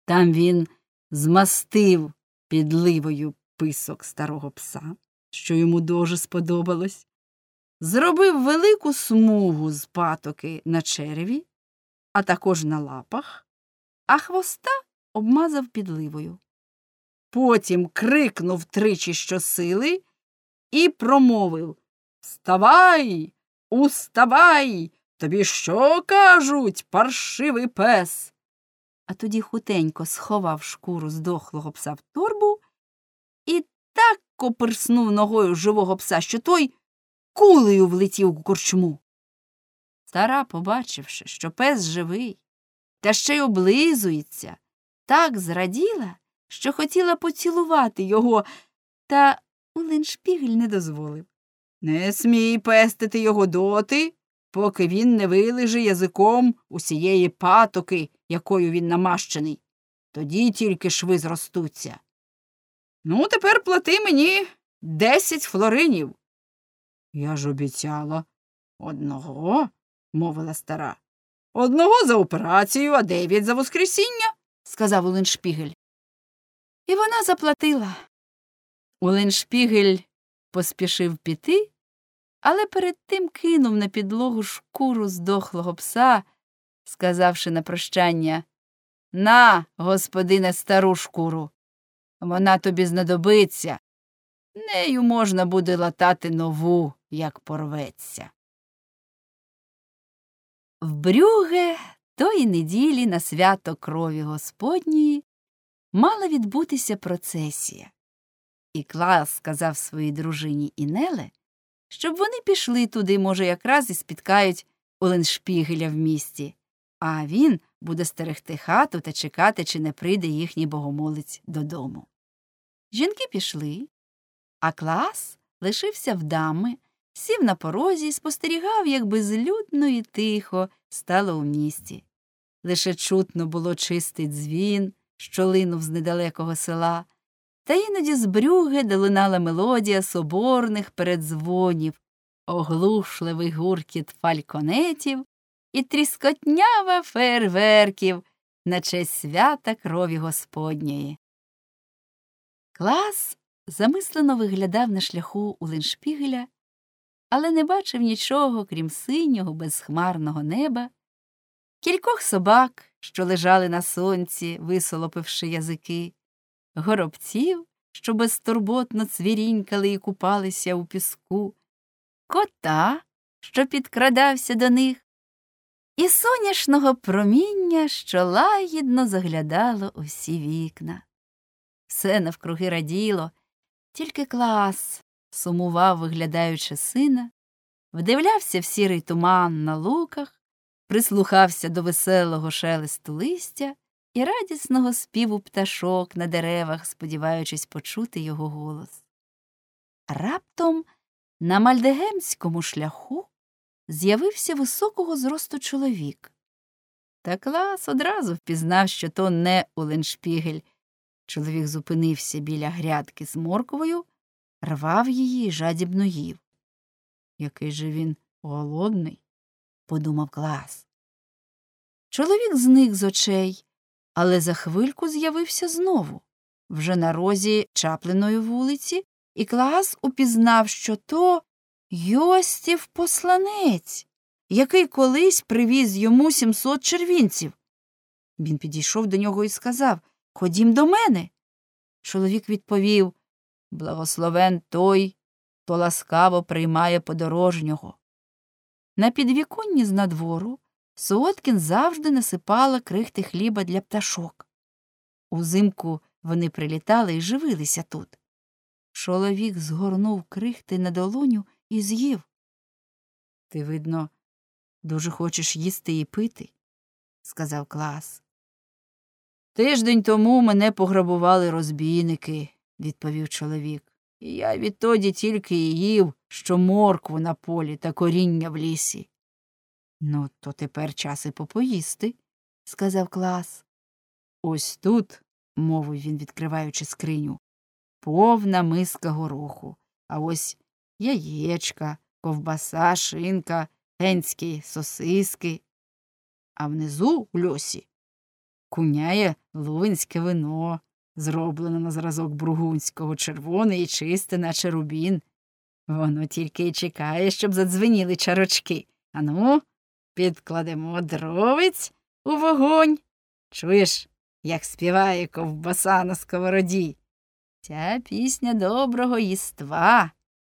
Там він змастив підливою писок старого пса, що йому дуже сподобалось, зробив велику смугу з патоки на череві, а також на лапах, а хвоста обмазав підливою. Потім крикнув тричі щосили і промовив: «Вставай! Уставай! Тобі що кажуть, паршивий пес?» А тоді хутенько сховав шкуру здохлого пса в торбу і так копирснув ногою живого пса, що той кулею влетів у корчму. Стара, побачивши, що пес живий, та ще й облизується, так зраділа, що хотіла поцілувати його, та Улиншпігель не дозволив. «Не смій пестити його доти, поки він не вилиже язиком усієї патоки, якою він намащений. Тоді тільки шви зростуться. Ну, тепер плати мені 10 флоринів». «Я ж обіцяла 1, – мовила стара. «1 за операцію, а 9 за воскресіння», – сказав Улиншпігель. І вона заплатила. Улиншпігель поспішив піти, але перед тим кинув на підлогу шкуру здохлого пса, сказавши на прощання: «На, господине, стару шкуру, вона тобі знадобиться, нею можна буде латати нову, як порветься». В Брюгге тої неділі на свято крові Господньої мала відбутися процесія. І Клаас сказав своїй дружині Інеле, щоб вони пішли туди, може, якраз і спіткають Улиншпігеля в місті, а він буде стерегти хату та чекати, чи не прийде їхній богомолець додому. Жінки пішли, а Клаас лишився в дами, сів на порозі і спостерігав, як безлюдно і тихо стало у місті. Лише чутно було чистий дзвін, що линув з недалекого села, та іноді з Брюгге долинала мелодія соборних передзвонів, оглушливий гуркіт фальконетів і тріскотнява фейерверків на честь свята крові Господньої. Клаас замислено виглядав на шляху Улиншпігеля, але не бачив нічого, крім синього безхмарного неба, кількох собак, що лежали на сонці, висолопивши язики, горобців, що безтурботно цвірінькали і купалися у піску, кота, що підкрадався до них, і соняшного проміння, що лагідно заглядало у всі вікна. Все навкруги раділо, тільки Клаас сумував, виглядаючи сина, вдивлявся в сірий туман на луках, прислухався до веселого шелесту листя і радісного співу пташок на деревах, сподіваючись почути його голос. Раптом на мальдегемському шляху з'явився високого зросту чоловік. Та Клаас одразу впізнав, що то не Улиншпігель. Чоловік зупинився біля грядки з морквою, рвав її і жадібно їв. «Який же він голодний», – подумав Клаас. Чоловік зник з очей, але за хвильку з'явився знову, вже на розі Чаплиної вулиці, і Клаас упізнав, що то Йостів посланець, який колись привіз йому 700 червінців. Він підійшов до нього і сказав: «Ходім до мене». Чоловік відповів: «Благословен той, хто ласкаво приймає подорожнього». На підвіконні знадвору Сооткін завжди насипала крихти хліба для пташок. Узимку вони прилітали і живилися тут. Чоловік згорнув крихти на долоню і з'їв. «Ти, видно, дуже хочеш їсти і пити», – сказав Клаас. «Тиждень тому мене пограбували розбійники», – відповів чоловік. «І я відтоді тільки і їв, що моркву на полі та коріння в лісі». «Ну, то тепер час і попоїсти», – сказав Клаас. «Ось тут», – мовив він, відкриваючи скриню, – «повна миска гороху, а ось яєчка, ковбаса, шинка, генські сосиски. А внизу, у льосі, куняє лувинське вино, зроблене на зразок бургундського, червоне і чисте, наче рубін. Воно тільки й чекає, щоб задзвеніли чарочки. Ану, підкладемо дровиць у вогонь. Чуєш, як співає ковбаса на сковороді? Ця пісня доброго єства.